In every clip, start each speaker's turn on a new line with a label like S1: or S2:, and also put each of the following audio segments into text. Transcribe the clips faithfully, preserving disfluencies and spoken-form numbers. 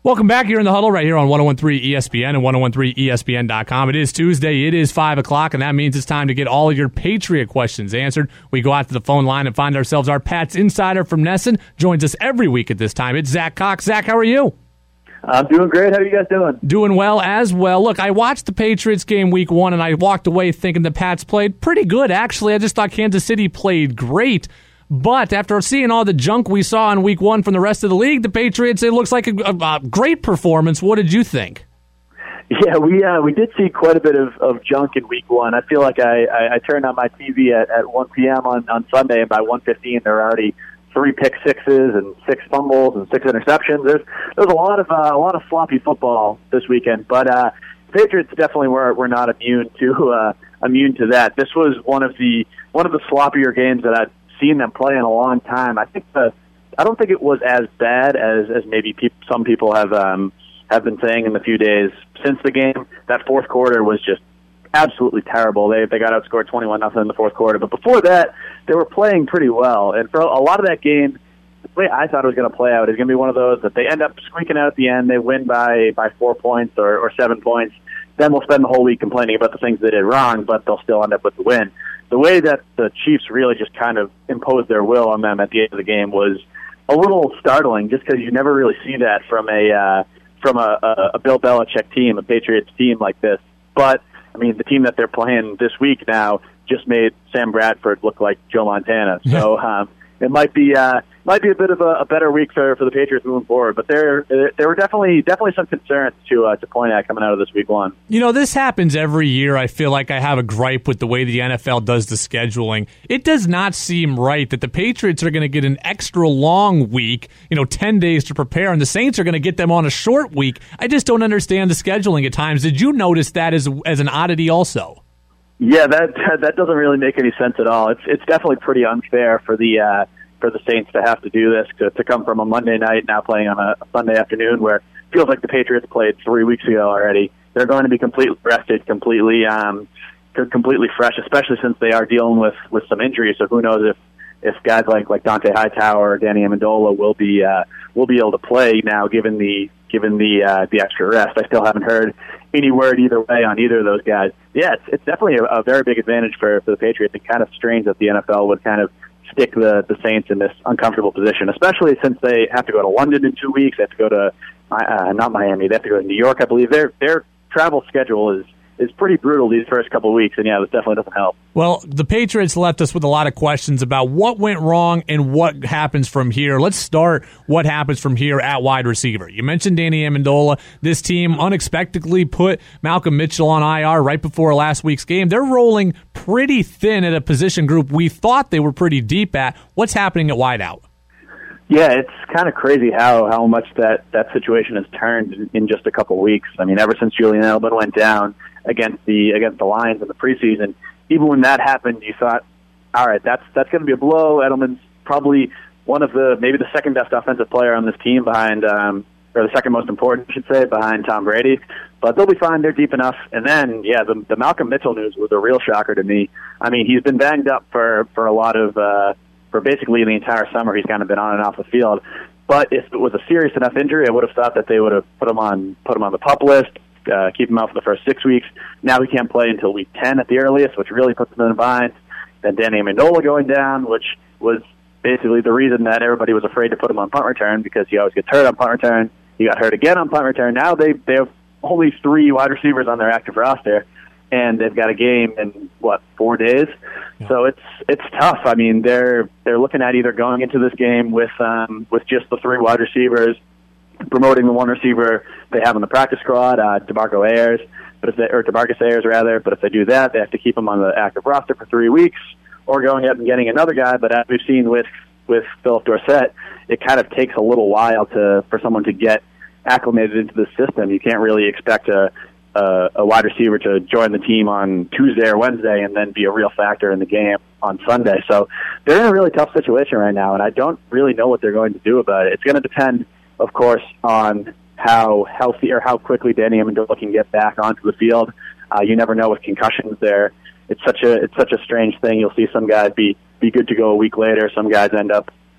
S1: Welcome back. You're in the huddle right here on one oh one point three E S P N and one oh one point three E S P N dot com. It is Tuesday. It is five o'clock, and that means it's time to get all of your Patriot questions answered. We go out to the phone line and find ourselves our Pats insider from Nesson. Joins us every week at this time. It's Zach Cox. Zach, how are you?
S2: I'm doing great. How are you guys doing?
S1: Doing well as well. Look, I watched the Patriots game week one, and I walked away thinking the Pats played pretty good, actually. I just thought Kansas City played great. But after seeing all the junk we saw in week one from the rest of the league, the Patriots, it looks like a, a, a great performance. What did you think?
S2: Yeah, we uh, we did see quite a bit of, of junk in week one. I feel like I, I, I turned on my T V at, at one p.m. on, on Sunday, and by one fifteen there were already three pick sixes and six fumbles and six interceptions. There's there's a lot of uh, a lot of sloppy football this weekend, but uh, the Patriots definitely were were not immune to uh, immune to that. This was one of the one of the sloppier games that I've seen them play in a long time. I think the I don't think it was as bad as as maybe pe- some people have um, have been saying in the few days since the game. That fourth quarter was just absolutely terrible. They they got outscored twenty-one nothing in the fourth quarter, but before that they were playing pretty well. And for a lot of that game, the way I thought it was going to play out is going to be one of those that they end up squeaking out at the end. They win by by four points or, or seven points. Then we'll spend the whole week complaining about the things they did wrong, but they'll still end up with the win. The way that the Chiefs really just kind of imposed their will on them at the end of the game was a little startling, just because you never really see that from a uh, from a, a, a Bill Belichick team, a Patriots team like this. But I mean, the team that they're playing this week now just made Sam Bradford look like Joe Montana. So um, it might be uh, might be a bit of a, a better week for, for the Patriots moving forward. But there there were definitely definitely some concerns to uh, to point at coming out of this week one.
S1: You know, this happens every year. I feel like I have a gripe with the way the N F L does the scheduling. It does not seem right that the Patriots are going to get an extra long week, you know, ten days to prepare, and the Saints are going to get them on a short week. I just don't understand the scheduling at times. Did you notice that as as an oddity also?
S2: Yeah, that that doesn't really make any sense at all. It's it's definitely pretty unfair for the uh, for the Saints to have to do this, to, to come from a Monday night now playing on a Sunday afternoon, where it feels like the Patriots played three weeks ago already. They're going to be completely rested, completely um, completely fresh, especially since they are dealing with, with some injuries. So who knows if, if guys like like Dante Hightower or Danny Amendola will be uh, will be able to play now, given the given the uh, the extra rest. I still haven't heard any word either way on either of those guys. Yeah, it's, it's definitely a, a very big advantage for, for the Patriots. It's kind of strange that the N F L would kind of stick the, the Saints in this uncomfortable position, especially since they have to go to London in two weeks. They have to go to, uh, not Miami, they have to go to New York, I believe. Their their travel schedule is is pretty brutal these first couple of weeks, and yeah, this definitely doesn't help.
S1: Well, the Patriots left us with a lot of questions about what went wrong and what happens from here. Let's start what happens from here at wide receiver. You mentioned Danny Amendola. This team unexpectedly put Malcolm Mitchell on I R right before last week's game. They're rolling pretty thin at a position group we thought they were pretty deep at. What's happening at wideout?
S2: Yeah, it's kind of crazy how, how much that, that situation has turned in, in just a couple of weeks. I mean, ever since Julian Edelman went down against the against the Lions in the preseason, even when that happened, you thought, all right, that's that's going to be a blow. Edelman's probably one of the maybe the second best offensive player on this team behind, um, or the second most important, I should say, behind Tom Brady. But they'll be fine. They're deep enough. And then, yeah, the, the Malcolm Mitchell news was a real shocker to me. I mean, he's been banged up for for a lot of. Uh, For basically the entire summer, he's kind of been on and off the field. But if it was a serious enough injury, I would have thought that they would have put him on put him on the PUP list, uh, keep him out for the first six weeks. Now he can't play until week ten at the earliest, which really puts him in a bind. Then Danny Amendola going down, which was basically the reason that everybody was afraid to put him on punt return, because he always gets hurt on punt return. He got hurt again on punt return. Now they they have only three wide receivers on their active roster, and they've got a game in what four days. Yeah. So it's it's tough. I mean, they're they're looking at either going into this game with um, with just the three wide receivers, promoting the one receiver they have on the practice squad, uh, DeMarco Ayers, but if they, or DeMarcus Ayers rather. But if they do that, they have to keep him on the active roster for three weeks, or going ahead and getting another guy. But as we've seen with with Philip Dorsett, it kind of takes a little while to for someone to get acclimated into the system. You can't really expect a Uh, a wide receiver to join the team on Tuesday or Wednesday and then be a real factor in the game on Sunday. So they're in a really tough situation right now, and I don't really know what they're going to do about it. It's going to depend, of course, on how healthy or how quickly Danny Amendola can get back onto the field. Uh, you never know with concussions there. It's such a it's such a strange thing. You'll see some guys be, be good to go a week later. Some guys end up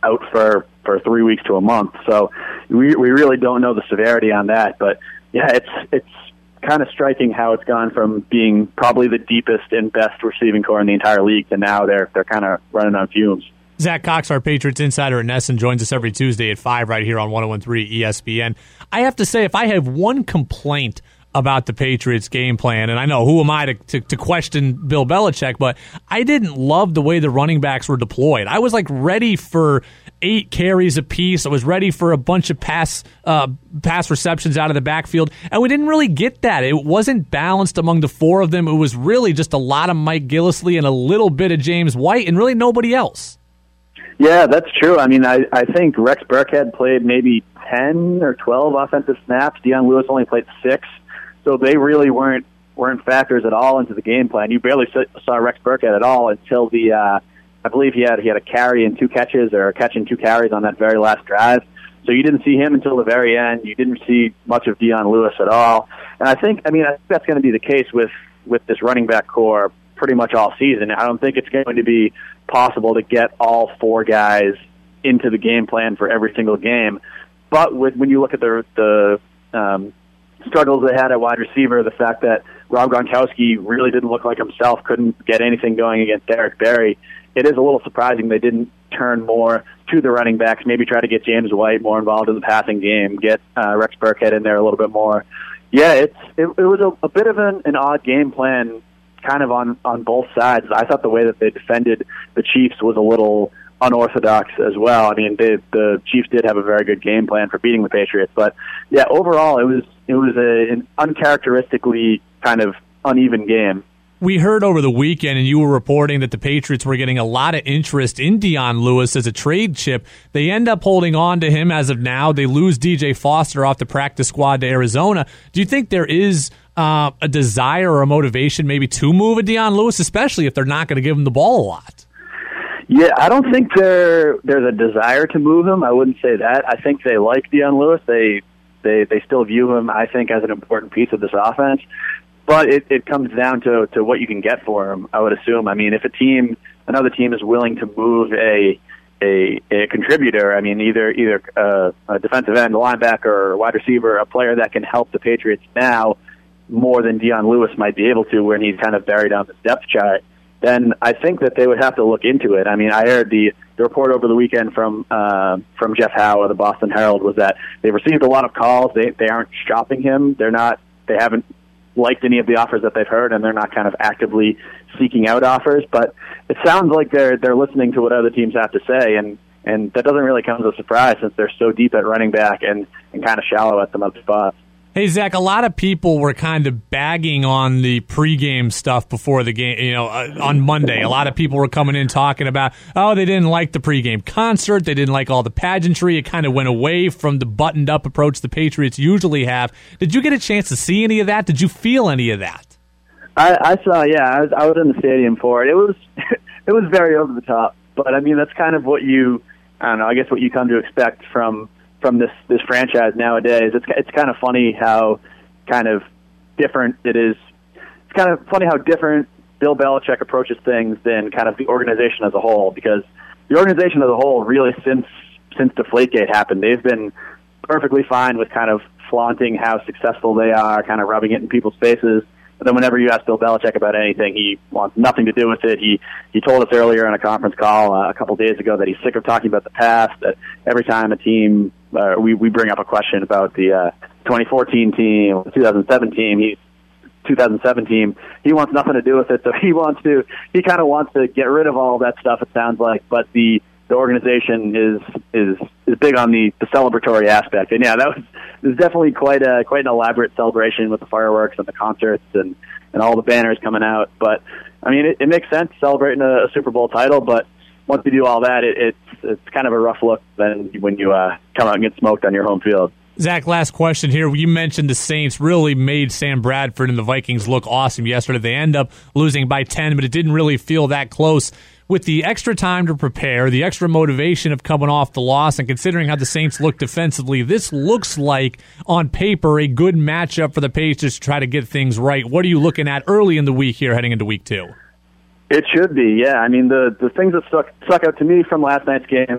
S2: out for, for three weeks to a month. So we we really don't know the severity on that. But yeah, it's it's kind of striking how it's gone from being probably the deepest and best receiving core in the entire league to now they're they're kind of running on fumes.
S1: Zach Cox, our Patriots insider at Nesson, joins us every Tuesday at five right here on one oh one point three E S P N. I have to say, if I have one complaint about the Patriots game plan, and I know who am I to, to, to question Bill Belichick, but I didn't love the way the running backs were deployed. I was like ready for eight carries apiece. I was ready for a bunch of pass uh, pass receptions out of the backfield, and we didn't really get that. It wasn't balanced among the four of them. It was really just a lot of Mike Gillislee and a little bit of James White and really nobody else.
S2: Yeah, that's true. I mean, I, I think Rex Burkhead played maybe ten or twelve offensive snaps. Dion Lewis only played six. So they really weren't weren't factors at all into the game plan. You barely saw Rex Burkhead at all until the uh, I believe he had he had a carry and two catches or a catch and two carries on that very last drive. So you didn't see him until the very end. You didn't see much of Dion Lewis at all. And I think I mean I think that's going to be the case with with this running back core pretty much all season. I don't think it's going to be possible to get all four guys into the game plan for every single game. But with, when you look at the the um, struggles they had at wide receiver, the fact that Rob Gronkowski really didn't look like himself, couldn't get anything going against Derek Barry, it is a little surprising they didn't turn more to the running backs, maybe try to get James White more involved in the passing game, get uh, Rex Burkhead in there a little bit more. Yeah, it's it, it was a, a bit of an, an odd game plan kind of on, on both sides. I thought the way that they defended the Chiefs was a little unorthodox as well. I mean, they, the Chiefs did have a very good game plan for beating the Patriots, but yeah, overall it was it was a, an uncharacteristically kind of uneven game.
S1: We heard over the weekend, and you were reporting that the Patriots were getting a lot of interest in Dion Lewis as a trade chip. They end up holding on to him as of now. They lose D J Foster off the practice squad to Arizona. Do you think there is uh, a desire or a motivation maybe to move a Dion Lewis, especially if they're not going to give him the ball a lot?
S2: Yeah, I don't think there there's a desire to move him. I wouldn't say that. I think they like Dion Lewis. They they they still view him, I think, as an important piece of this offense. But it, it comes down to, to what you can get for him, I would assume. I mean, if a team, another team is willing to move a a, a contributor, I mean, either either a, a defensive end, a linebacker, or a wide receiver, a player that can help the Patriots now more than Dion Lewis might be able to when he's kind of buried on the depth chart, then I think that they would have to look into it. I mean, I heard the, the report over the weekend from uh, from Jeff Howe of the Boston Herald was that they received a lot of calls. They they aren't shopping him. They're not. They haven't liked any of the offers that they've heard, and they're not kind of actively seeking out offers. But it sounds like they're they're listening to what other teams have to say, and and that doesn't really come as a surprise since they're so deep at running back and and kind of shallow at some other spots.
S1: Hey, Zach, a lot of people were kind of bagging on the pregame stuff before the game, you know, uh, on Monday. A lot of people were coming in talking about, oh, they didn't like the pregame concert. They didn't like all the pageantry. It kind of went away from the buttoned-up approach the Patriots usually have. Did you get a chance to see any of that? Did you feel any of that?
S2: I, I saw, yeah. I was, I was in the stadium for it. It was, it was very over the top. But, I mean, that's kind of what you, I don't know, I guess what you come to expect from from this, this franchise nowadays. It's it's kind of funny how kind of different it is. It's kind of funny how different Bill Belichick approaches things than kind of the organization as a whole, because the organization as a whole, really, since since Deflategate happened, they've been perfectly fine with kind of flaunting how successful they are, kind of rubbing it in people's faces. But then whenever you ask Bill Belichick about anything, he wants nothing to do with it. He he told us earlier on a conference call uh, a couple days ago that he's sick of talking about the past, that every time a team, uh, we, we bring up a question about the uh, twenty fourteen team, the two thousand seven team, he, two thousand seven team, he wants nothing to do with it. So he wants to, he kind of wants to get rid of all that stuff, it sounds like. But the the organization is is is big on the, the celebratory aspect. And yeah, that was, it was definitely quite a quite an elaborate celebration with the fireworks and the concerts and, and all the banners coming out. But I mean, it, it makes sense celebrating a, a Super Bowl title, but once you do all that, it, it's it's kind of a rough look then when you uh, come out and get smoked on your home field.
S1: Zach, last question here. You mentioned the Saints really made Sam Bradford and the Vikings look awesome yesterday. They end up losing by ten, but it didn't really feel that close. With the extra time to prepare, the extra motivation of coming off the loss, and considering how the Saints look defensively, this looks like, on paper, a good matchup for the Patriots to try to get things right. What are you looking at early in the week here heading into week two?
S2: It should be, yeah. I mean, the, the things that stuck, stuck out to me from last night's game,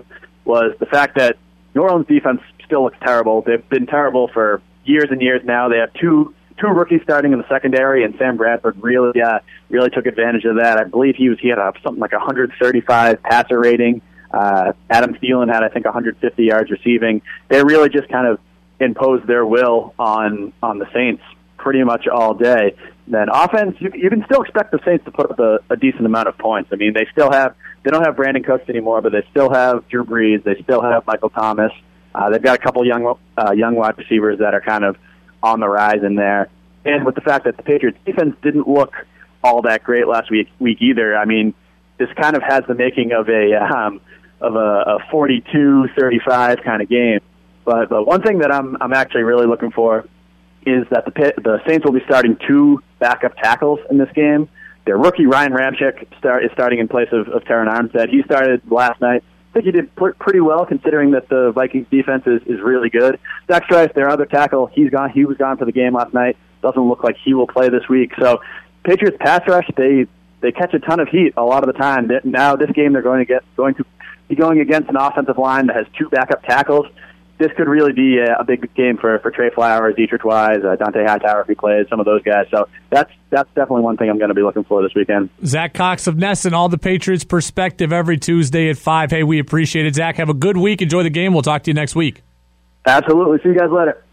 S2: was the fact that New Orleans defense still looks terrible. They've been terrible for years and years now. They have two two rookies starting in the secondary, and Sam Bradford really uh, really took advantage of that. I believe he was he had a, something like a one hundred thirty-five passer rating. Uh, Adam Thielen had, I think, one hundred fifty yards receiving. They really just kind of imposed their will on on the Saints pretty much all day. Then offense, you, you can still expect the Saints to put up a, a decent amount of points. I mean, they still have they don't have Brandon Cooks anymore, but they still have Drew Brees. They still have Michael Thomas. Uh, they've got a couple young uh, young wide receivers that are kind of on the rise in there. And with the fact that the Patriots defense didn't look all that great last week week either, I mean, this kind of has the making of a um, of a, a forty-two thirty-five kind of game. But the one thing that I'm I'm actually really looking for is that the the Saints will be starting two backup tackles in this game. Their rookie Ryan Ramczyk start, is starting in place of, of Terron Armstead. He started last night. I think he did pr- pretty well considering that the Vikings defense is, is really good. Zach Strife, their other tackle, he's gone. He was gone for the game last night. Doesn't look like he will play this week. So Patriots pass rush, they they catch a ton of heat a lot of the time. Now this game they're going to get going to be going against an offensive line that has two backup tackles. This could really be a, a big game for, for Trey Flowers, Dietrich Wise, uh, Dante Hightower if he plays, some of those guys. So that's that's definitely one thing I'm going to be looking for this weekend.
S1: Zach Cox of Nesson, all the Patriots perspective every Tuesday at five. Hey, we appreciate it. Zach, have a good week. Enjoy the game. We'll talk to you next week.
S2: Absolutely. See you guys later.